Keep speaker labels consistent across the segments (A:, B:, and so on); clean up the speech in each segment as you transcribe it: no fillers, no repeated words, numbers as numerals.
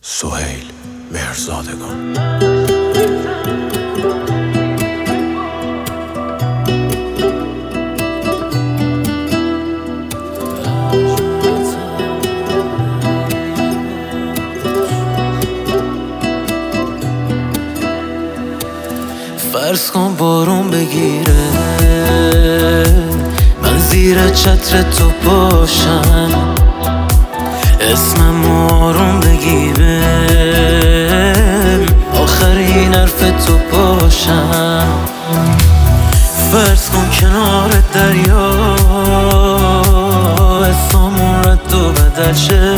A: سهیل مهرزادگان.
B: فرض کن بارون بگیره، من زیر چتر تو باشم، اسمم آروم بگیره، آخرین حرف تو باشم. فرض کن کنار دریا اسممون رد و بدل شه،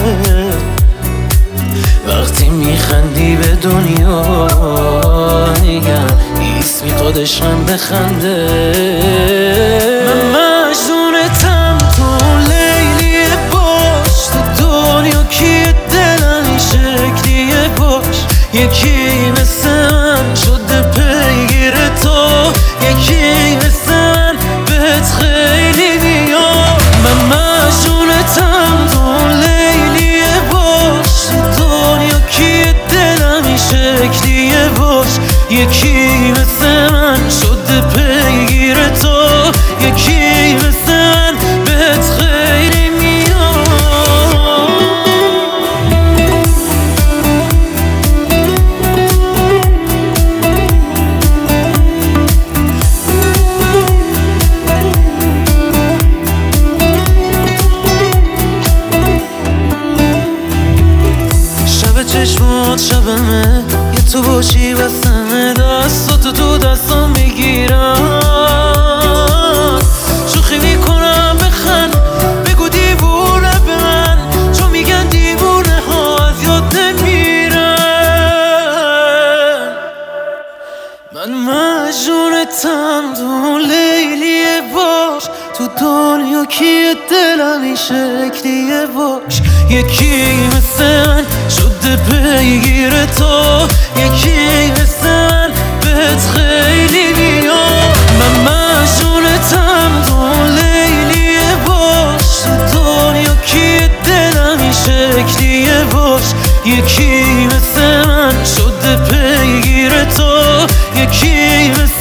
B: وقتی میخندی به دنیا نگم اسمی خودش هم بخنده. من مجنونتم، تو لیلیه باش، تو دنیا کیه دلم این شکلیه باش. یکی مثل من شده پیگیر تو، یکی مثل من بهت خیلی میاد. من مجنونتم، تو لیلیه باش، تو دنیا کیه دلم این شکلیه باش. یکی مثل من شده پیگیر تو، یکی مثل من بهت خیلی میاد. شب چشمات شبمه، یه تو باشی بسمه، دستاتو تو دستام میگیرم، شوخی میکنم بخند، بگو دیوونه به من، چون میگن دیوونه ها از یاد نمیرن. من مجنونتم، تو لیلیه باش، تو دنیا کیه دلم این شکلیه باش. یکی مثل من شده پیگیر تو، یکی مثل من بهت خیلی میاد. من مجنونتم، تو لیلیه باش، تو دنیا کیه دلم این شکلیه باش. یکی مثل من شده پیگیر تو، یکی مثل